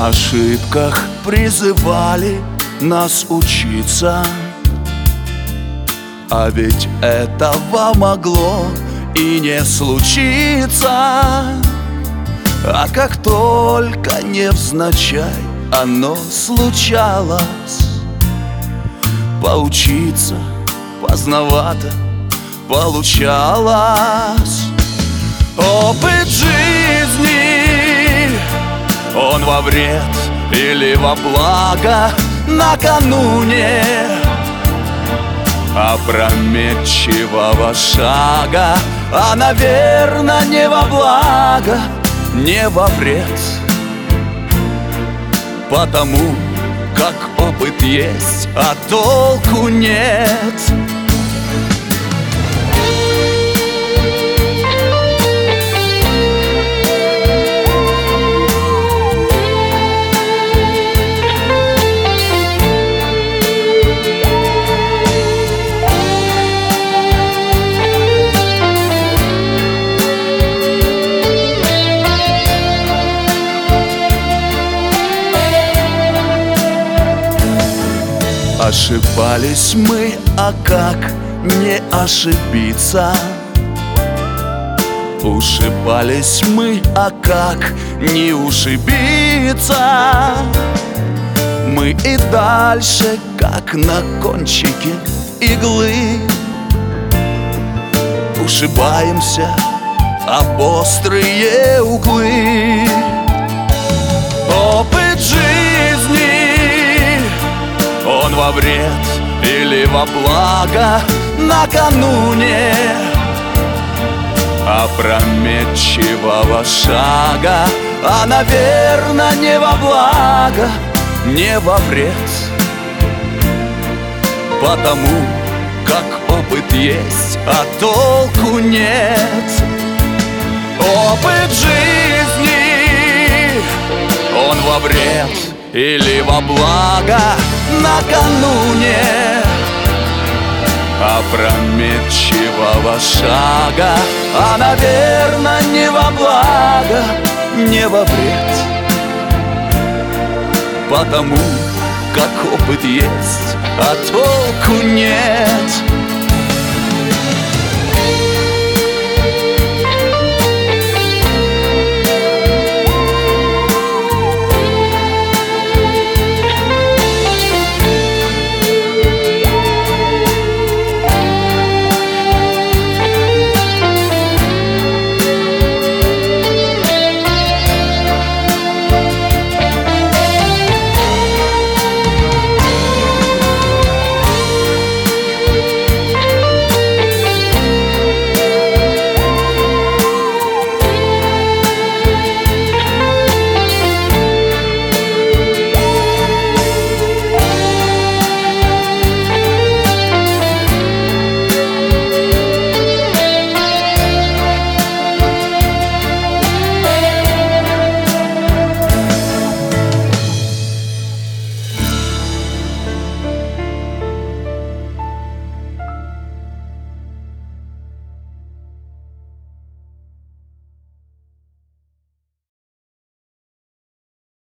ошибках призывали нас учиться, а ведь этого могло и не случиться. А как только невзначай оно случалось, поучиться поздновато получалось. Опыт жизни, он во вред или во благо накануне опрометчивого шага, а, наверно, не во благо, не во вред, потому как опыт есть, а толку нет. Ошибались мы, а как не ошибиться? Ушибались мы, а как не ушибиться? Мы и дальше, как на кончике иглы, ушибаемся об острые углы. Опыт жизни, он во вред или во благо накануне опрометчивого шага, а, наверно, не во благо, не во вред, потому как опыт есть, а толку нет. Опыт жизни, он во вред или во благо накануне опрометчивого шага, а, наверно, не во благо, не во вред, потому как опыт есть, а толку нет.